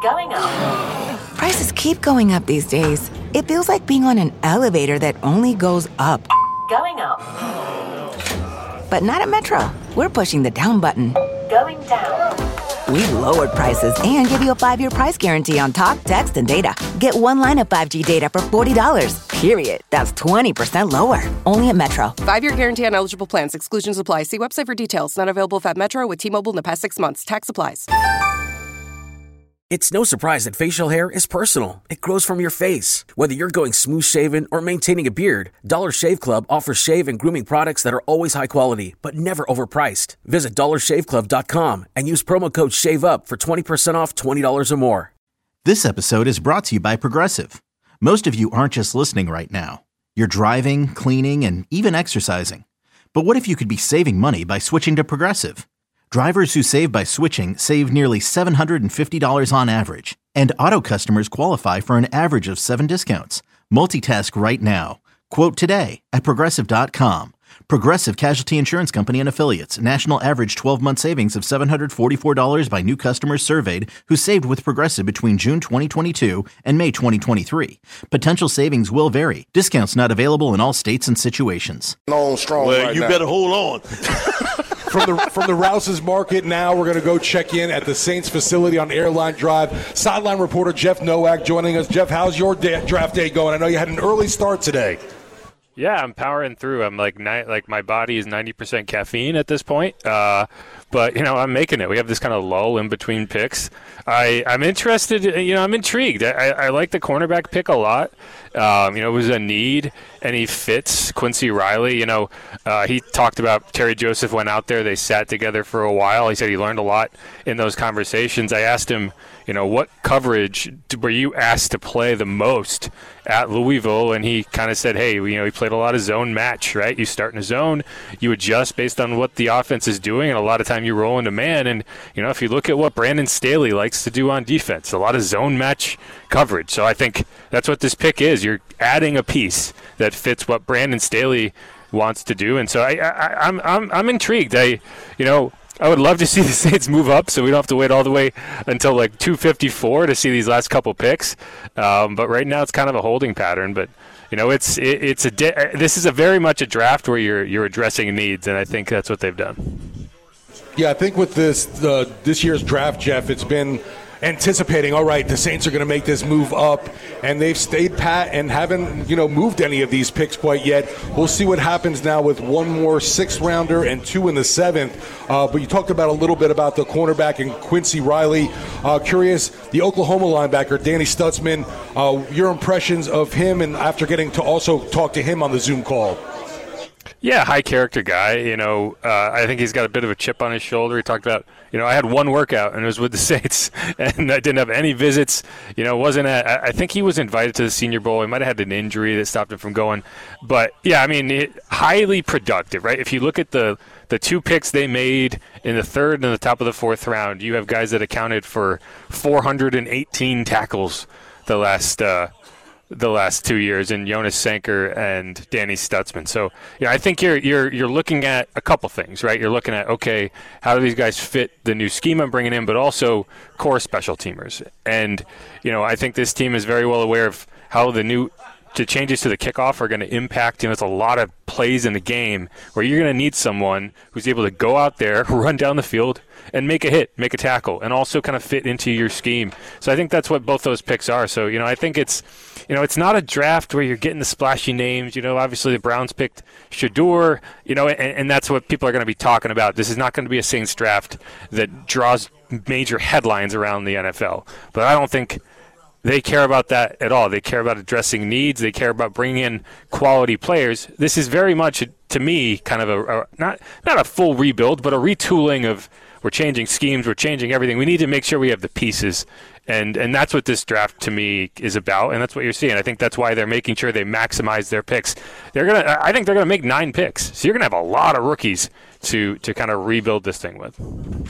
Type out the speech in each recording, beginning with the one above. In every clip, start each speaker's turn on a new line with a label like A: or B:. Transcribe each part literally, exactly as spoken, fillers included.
A: Going up.
B: Prices keep going up these days. It feels like being on an elevator that only goes up.
A: Going up.
B: But not at Metro. We're pushing the down button.
A: Going down.
B: We've lowered prices and give you a five-year price guarantee on talk, text, and data. Get one line of five G data for forty dollars. Period. That's twenty percent lower. Only at Metro.
C: Five-year guarantee on eligible plans. Exclusions apply. See website for details. Not available at Metro with T-Mobile in the past six months. Tax applies.
D: It's no surprise that facial hair is personal. It grows from your face. Whether you're going smooth shaven or maintaining a beard, Dollar Shave Club offers shave and grooming products that are always high quality, but never overpriced. Visit dollar shave club dot com and use promo code SHAVEUP for twenty percent off twenty dollars or more.
E: This episode is brought to you by Progressive. Most of you aren't just listening right now. You're driving, cleaning, and even exercising. But what if you could be saving money by switching to Progressive? Drivers who save by switching save nearly seven hundred fifty dollars on average. And auto customers qualify for an average of seven discounts. Multitask right now. Quote today at progressive dot com. Progressive Casualty Insurance Company and Affiliates. National average twelve-month savings of seven hundred forty-four dollars by new customers surveyed who saved with Progressive between June twenty twenty-two and May twenty twenty-three. Potential savings will vary. Discounts not available in all states and situations.
F: On strong
G: well,
F: right
G: you
F: now.
G: better hold on.
H: From the from the Rouse's Market, now we're going to go check in at the Saints facility on Airline Drive. Sideline reporter Jeff Nowak joining us. Jeff, how's your day, draft day going? I know you had an early start today.
I: Yeah, I'm powering through. I'm like, ni- like my body is ninety percent caffeine at this point. Uh, but, you know, I'm making it. We have this kind of lull in between picks. I, I'm interested, you know, I'm intrigued. I, I like the cornerback pick a lot. Um, you know, it was a need, and he fits. Quincy Riley, you know, uh, he talked about Terry Joseph went out there. They sat together for a while. He said he learned a lot in those conversations. I asked him, you know, what coverage were you asked to play the most at Louisville? And he kind of said, hey, you know, he played a lot of zone match, right? You start in a zone, you adjust based on what the offense is doing, and a lot of time you roll into man. And, you know, if you look at what Brandon Staley likes to do on defense, a lot of zone match coverage. So I think that's what this pick is. You're adding a piece that fits what Brandon Staley wants to do. And so I, I, I'm, I'm, I'm intrigued. I, you know, I would love to see the Saints move up so we don't have to wait all the way until like two fifty-four to see these last couple picks. Um, but right now it's kind of a holding pattern. But, you know, it's it, it's a de- this is a very much a draft where you're you're addressing needs, and I think that's what they've done.
H: Yeah, I think with this uh, this year's draft, Jeff, it's been anticipating, all right, the Saints are going to make this move up, and they've stayed pat and haven't, you know, moved any of these picks quite yet. We'll see what happens now with one more sixth rounder and two in the seventh. Uh, but you talked about a little bit about the cornerback and Quincy Riley. Uh, curious, the Oklahoma linebacker, Danny Stutzman, uh, your impressions of him, and after getting to also talk to him on the Zoom call.
I: Yeah, high character guy. You know, uh, I think he's got a bit of a chip on his shoulder. He talked about, you know, I had one workout and it was with the Saints, and I didn't have any visits. You know, wasn't at, I think he was invited to the Senior Bowl. He might have had an injury that stopped him from going. But yeah, I mean, it, highly productive, right? If you look at the the two picks they made in the third and the top of the fourth round, you have guys that accounted for four hundred eighteen tackles the last. Uh, the last two years in Jonas Sanker and Danny Stutzman. So, yeah, I think you're you're you're looking at a couple things, right? You're looking at, okay, how do these guys fit the new scheme I'm bringing in, but also core special teamers. And, you know, I think this team is very well aware of how the new the changes to the kickoff are going to impact, you know, it's a lot of plays in the game where you're going to need someone who's able to go out there, run down the field, and make a hit, make a tackle, and also kind of fit into your scheme. So I think that's what both those picks are. So, you know, I think it's, you know, it's not a draft where you're getting the splashy names. You know, obviously the Browns picked Shedeur, you know, and, and that's what people are going to be talking about. This is not going to be a Saints draft that draws major headlines around the N F L. But I don't think they care about that at all. They care about addressing needs. They care about bringing in quality players. This is very much, to me, kind of a, a not not a full rebuild, but a retooling of, we're changing schemes, we're changing everything. We need to make sure we have the pieces, and and that's what this draft to me is about, and that's what you're seeing. I think that's why they're making sure they maximize their picks. They're gonna, I think they're gonna make nine picks, so you're gonna have a lot of rookies to to kind of rebuild this thing with.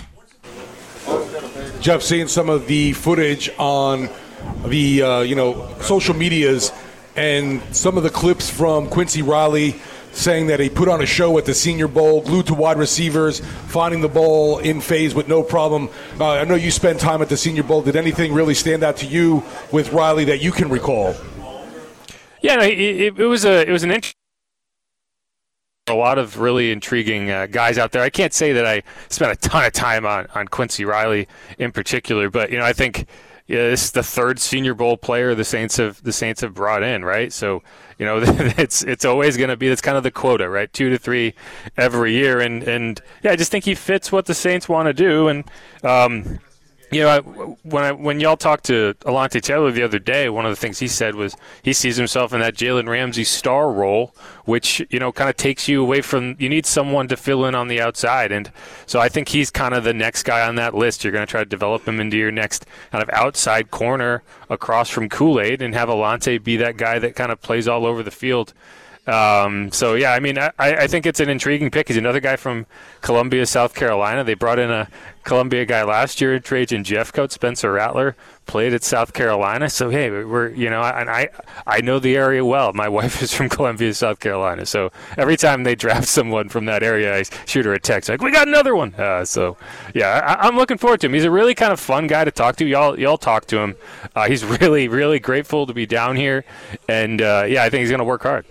H: Jeff, seeing some of the footage on the uh, you know social medias and some of the clips from Quincy Riley saying that he put on a show at the Senior Bowl, glued to wide receivers, finding the ball in phase with no problem. Uh, I know you spent time at the Senior Bowl. Did anything really stand out to you with Riley that you can recall?
I: Yeah, no, it, it, it was a it was an interesting. A lot of really intriguing uh, guys out there. I can't say that I spent a ton of time on, on Quincy Riley in particular, but you know I think yeah, this is the third Senior Bowl player the Saints have the Saints have brought in, right? So you know it's it's always going to be that's kind of the quota, right? Two to three every year, and and yeah, I just think he fits what the Saints want to do, and um, you know I, when I when y'all talked to Alontae Taylor the other day, one of the things he said was he sees himself in that Jalen Ramsey star role, which, you know, kind of takes you away from, you need someone to fill in on the outside. And so I think he's kind of the next guy on that list. You're going to try to develop him into your next kind of outside corner across from Kool-Aid and have Alontae be that guy that kind of plays all over the field. Um, so, yeah, I mean, I, I think it's an intriguing pick. He's another guy from Columbia, South Carolina. They brought in a Columbia guy last year, Trajan Jeffcoat. Spencer Rattler played at South Carolina. So, hey, we're, you know, and I, I know the area well. My wife is from Columbia, South Carolina. So every time they draft someone from that area, I shoot her a text like, we got another one. Uh, so, yeah, I, I'm looking forward to him. He's a really kind of fun guy to talk to. Y'all, y'all talk to him. Uh, he's really, really grateful to be down here. And, uh, yeah, I think he's going to work hard.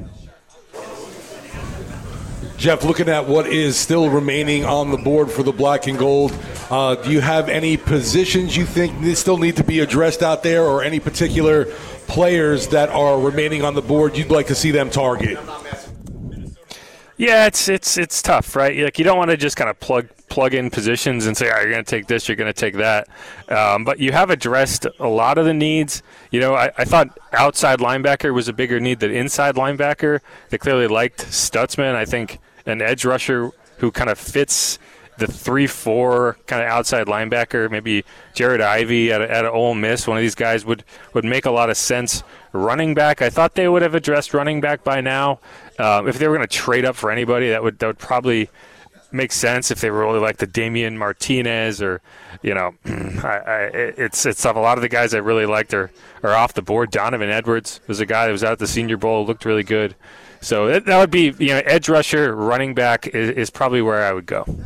H: Jeff, looking at what is still remaining on the board for the black and gold, uh, do you have any positions you think still need to be addressed out there, or any particular players that are remaining on the board you'd like to see them target?
I: Yeah, it's it's it's tough, right? Like, you don't want to just kind of plug plug in positions and say, all right, you're going to take this, you're going to take that. Um, but you have addressed a lot of the needs. You know, I, I thought outside linebacker was a bigger need than inside linebacker. They clearly liked Stutzman. I think an edge rusher who kind of fits the three four kind of outside linebacker, maybe Jared Ivey at, at Ole Miss, one of these guys would, would make a lot of sense. Running back, I thought they would have addressed running back by now. Um, if they were going to trade up for anybody, that would that would probably make sense if they were really like the Damian Martinez or, you know, I, I, it's it's tough. A lot of the guys I really liked are, are off the board. Donovan Edwards was a guy that was out at the Senior Bowl, looked really good. So that, that would be, you know, edge rusher, running back is, is probably where I would go.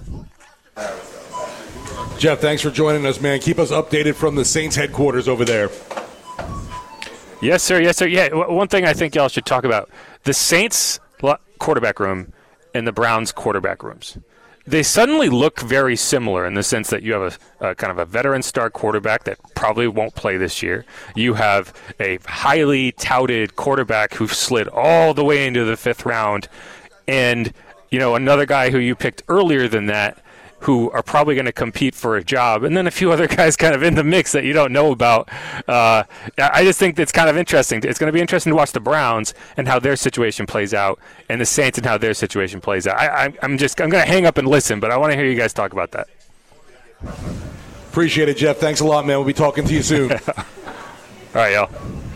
H: Jeff, thanks for joining us, man. Keep us updated from the Saints headquarters over there.
I: Yes, sir. Yes, sir. Yeah, one thing I think y'all should talk about, the Saints quarterback room and the Browns quarterback rooms. They suddenly look very similar in the sense that you have a, a kind of a veteran star quarterback that probably won't play this year. You have a highly touted quarterback who slid all the way into the fifth round, and you know another guy who you picked earlier than that, who are probably going to compete for a job, and then a few other guys kind of in the mix that you don't know about. Uh, I just think it's kind of interesting. It's going to be interesting to watch the Browns and how their situation plays out, and the Saints and how their situation plays out. I, I, I'm just I'm going to hang up and listen, but I want to hear you guys talk about that.
H: Appreciate it, Jeff. Thanks a lot, man. We'll be talking to you soon.
I: All right, y'all.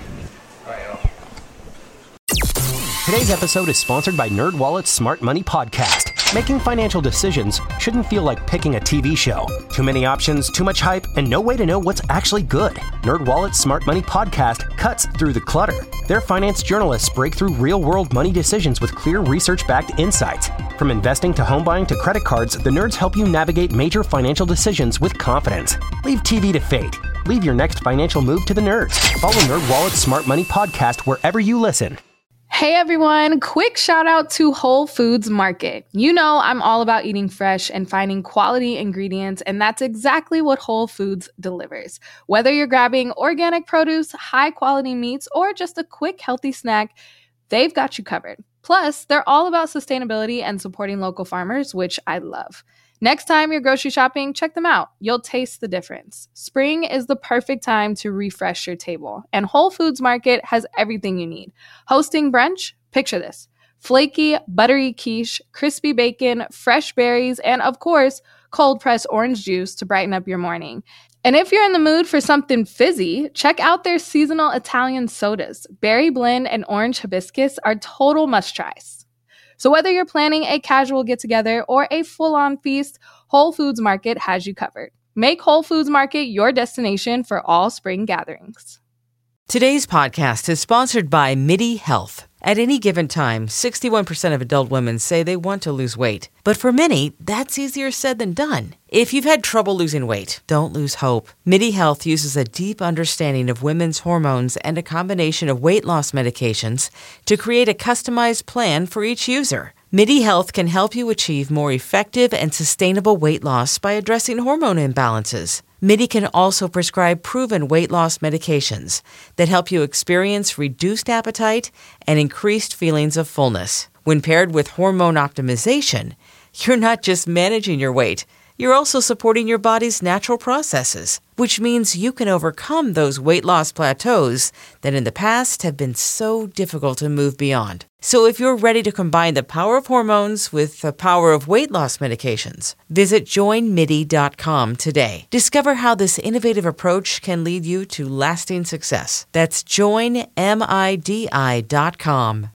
F: Today's episode is sponsored by NerdWallet's Smart Money Podcast. Making financial decisions shouldn't feel like picking a T V show. Too many options, too much hype, and no way to know what's actually good. NerdWallet's Smart Money Podcast cuts through the clutter. Their finance journalists break through real-world money decisions with clear research-backed insights. From investing to home buying to credit cards, the nerds help you navigate major financial decisions with confidence. Leave T V to fate. Leave your next financial move to the nerds. Follow NerdWallet's Smart Money Podcast wherever you listen.
G: Hey everyone, quick shout out to Whole Foods Market. You know I'm all about eating fresh and finding quality ingredients, and that's exactly what Whole Foods delivers. Whether you're grabbing organic produce, high quality meats, or just a quick healthy snack, they've got you covered. Plus, they're all about sustainability and supporting local farmers, which I love. Next time you're grocery shopping, check them out. You'll taste the difference. Spring is the perfect time to refresh your table, and Whole Foods Market has everything you need. Hosting brunch? Picture this. Flaky, buttery quiche, crispy bacon, fresh berries, and of course, cold-pressed orange juice to brighten up your morning. And if you're in the mood for something fizzy, check out their seasonal Italian sodas. Berry blend and orange hibiscus are total must-tries. So whether you're planning a casual get-together or a full-on feast, Whole Foods Market has you covered. Make Whole Foods Market your destination for all spring gatherings.
J: Today's podcast is sponsored by MIDI Health. At any given time, sixty-one percent of adult women say they want to lose weight. But for many, that's easier said than done. If you've had trouble losing weight, don't lose hope. MIDI Health uses a deep understanding of women's hormones and a combination of weight loss medications to create a customized plan for each user. MIDI Health can help you achieve more effective and sustainable weight loss by addressing hormone imbalances. MIDI can also prescribe proven weight loss medications that help you experience reduced appetite and increased feelings of fullness. When paired with hormone optimization, you're not just managing your weight, you're also supporting your body's natural processes, which means you can overcome those weight loss plateaus that in the past have been so difficult to move beyond. So if you're ready to combine the power of hormones with the power of weight loss medications, visit join midi dot com today. Discover how this innovative approach can lead you to lasting success. That's join midi dot com.